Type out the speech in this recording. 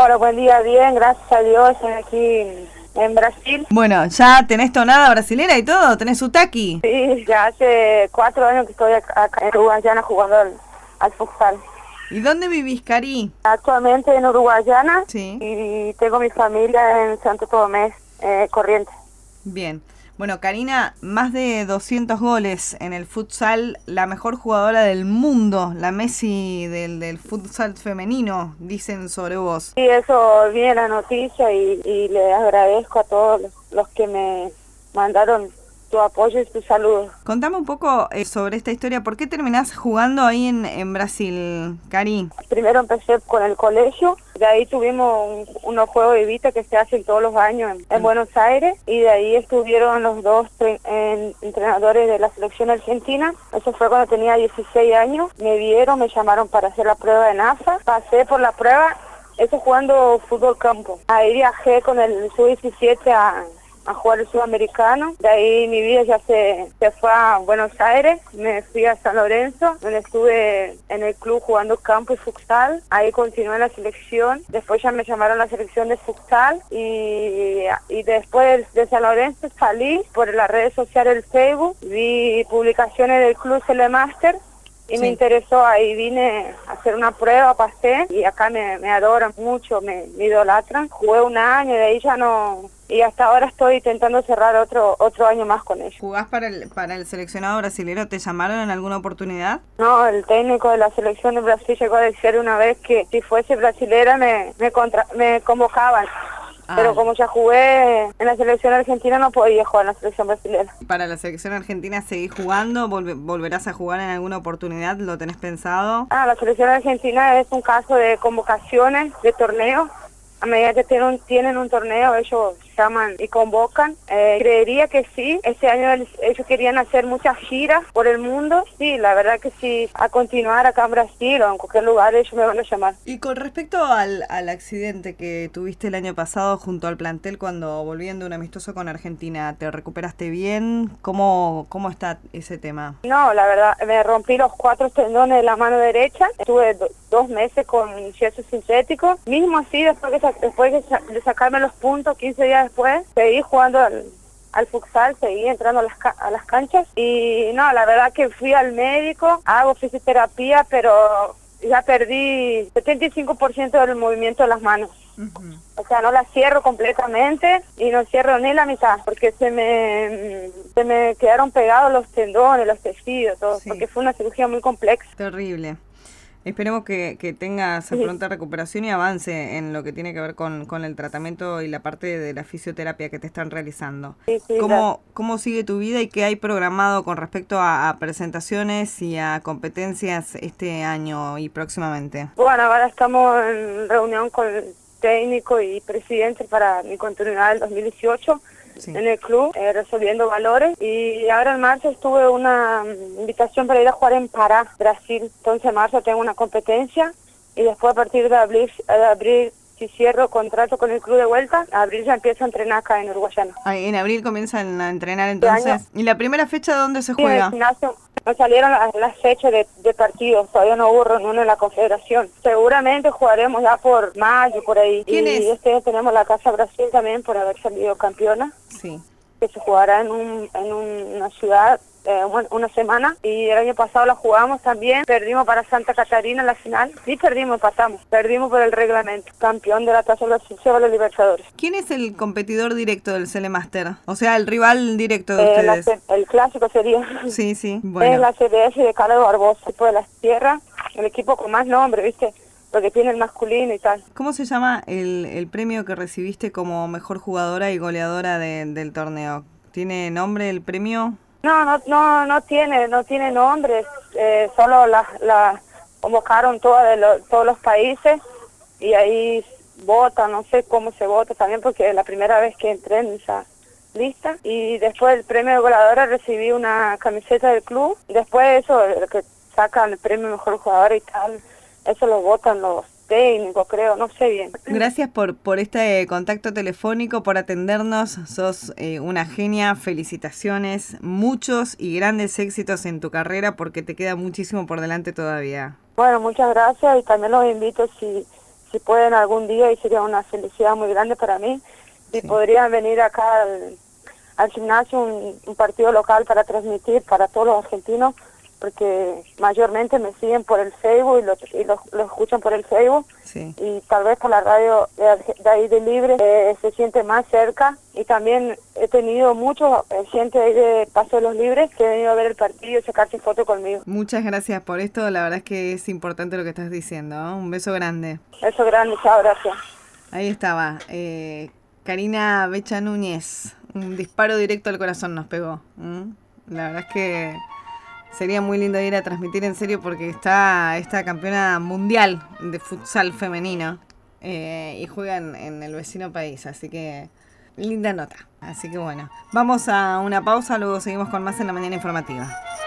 Hola, buen día, bien, gracias a Dios, estoy aquí en Brasil. Bueno, ¿ya tenés tonada brasilera y todo? ¿Tenés su taqui? Sí, ya hace 4 años que estoy acá en Uruguayana jugando al futsal. ¿Y dónde vivís, Cari? Actualmente en Uruguayana Sí. y tengo mi familia en Santo Tomé, Corrientes. Bien. Bueno, Karina, más de 200 goles en el futsal, la mejor jugadora del mundo, la Messi del futsal femenino, dicen sobre vos. Sí, eso viene la noticia y le agradezco a todos los que me mandaron tu apoyo y tu saludo. Contame un poco sobre esta historia. ¿Por qué terminás jugando ahí en Brasil, Cari? Primero empecé con el colegio, de ahí tuvimos unos juegos de vista que se hacen todos los años en Buenos Aires, y de ahí estuvieron los dos entrenadores de la selección argentina. Eso fue cuando tenía 16 años, me vieron, me llamaron para hacer la prueba de NASA, pasé por la prueba, eso jugando fútbol campo. Ahí viajé con el sub-17 a jugar el sudamericano. De ahí mi vida ya se fue a Buenos Aires, me fui a San Lorenzo, donde estuve en el club jugando campo y futsal. Ahí continué en la selección, después ya me llamaron a la selección de futsal y después de San Lorenzo salí por las redes sociales del Facebook, vi publicaciones del club Celemaster y me interesó, ahí vine a hacer una prueba, pasé y acá me adoran mucho, me idolatran. Jugué un año y de ahí ya no, y hasta ahora estoy intentando cerrar otro año más con ellos. ¿Jugás para el seleccionado brasilero? ¿Te llamaron en alguna oportunidad? No, el técnico de la selección de Brasil llegó a decir una vez que si fuese brasilera me convocaban. Pero como ya jugué en la selección argentina no podía jugar en la selección brasileña. ¿Para la selección argentina seguís jugando? ¿Volverás a jugar en alguna oportunidad? ¿Lo tenés pensado? La selección argentina es un caso de convocaciones, de torneos. A medida que tienen un torneo, ellos llaman y convocan. Creería que sí. Este año ellos querían hacer muchas giras por el mundo. Sí, la verdad que sí. A continuar acá en Brasil o en cualquier lugar, ellos me van a llamar. Y con respecto al accidente que tuviste el año pasado junto al plantel cuando volviendo un amistoso con Argentina, ¿te recuperaste bien? ¿Cómo está ese tema? No, la verdad, me rompí los 4 tendones de la mano derecha. Estuve 2 meses con yeso sintético. Mismo así, después de sacarme los puntos, 15 días después, seguí jugando al futsal, seguí entrando a las canchas. Y no, la verdad que fui al médico, hago fisioterapia, pero ya perdí 75% del movimiento de las manos. O sea, no la cierro completamente y no cierro ni la mitad, porque se me quedaron pegados los tendones, los tejidos, todo, porque fue una cirugía muy compleja. Terrible. Esperemos que tengas pronta recuperación y avance en lo que tiene que ver con el tratamiento y la parte de la fisioterapia que te están realizando. ¿Cómo sigue tu vida y qué hay programado con respecto a presentaciones y a competencias este año y próximamente? Bueno, ahora estamos en reunión con el técnico y presidente para mi continuidad del 2018. En el club, resolviendo valores, y ahora en marzo tuve una invitación para ir a jugar en Pará, Brasil. Entonces en marzo tengo una competencia y después a partir de abril si cierro contrato con el club de vuelta, abril ya empiezo a entrenar acá en Uruguayana. En abril comienzan a entrenar entonces. ¿Y la primera fecha dónde se juega? En el gimnasio. No salieron las fechas de partidos, todavía no hubo reunión en la confederación. Seguramente jugaremos ya por mayo, por ahí. ¿Quién es? Este año tenemos la Casa Brasil también por haber salido campeona. Sí. Que se jugará en una ciudad una semana, y el año pasado la jugamos también, perdimos para Santa Catarina en la final, sí perdimos, perdimos por el reglamento, campeón de la Taza Brasil de los Libertadores. ¿Quién es el competidor directo del Celemaster? O sea, el rival directo de ustedes. El clásico sería. Sí, bueno. Es la CBS de Carlos Barbosa, tipo de las tierras, el equipo con más nombre, ¿viste? Porque tiene el masculino y tal. ¿Cómo se llama el premio que recibiste como mejor jugadora y goleadora del torneo? ¿Tiene nombre el premio? No tiene nombre, solo la convocaron todos los países y ahí votan, no sé cómo se vota también porque es la primera vez que entré en esa lista. Y después del premio de goleadora recibí una camiseta del club, después eso, el que sacan el premio mejor jugadora y tal, eso lo votan los técnico, creo, no sé bien. Gracias por este contacto telefónico, por atendernos, sos una genia, felicitaciones, muchos y grandes éxitos en tu carrera porque te queda muchísimo por delante todavía. Bueno, muchas gracias y también los invito si si pueden algún día, y sería una felicidad muy grande para mí, si podrían venir acá al gimnasio, un partido local para transmitir para todos los argentinos, porque mayormente me siguen por el Facebook y lo escuchan por el Facebook, y tal vez por la radio de ahí de Libre se siente más cerca. Y también he tenido muchos gente ahí de Paso de los Libres que han venido a ver el partido y sacarse foto conmigo. Muchas gracias por esto, la verdad es que es importante lo que estás diciendo, ¿no? Un beso grande. Beso grande, chao, gracias. Ahí estaba, Karina Becha Núñez, un disparo directo al corazón nos pegó. La verdad es que sería muy lindo ir a transmitir en serio, porque está esta campeona mundial de futsal femenino y juega en el vecino país, así que linda nota. Así que bueno, vamos a una pausa, luego seguimos con más en la mañana informativa.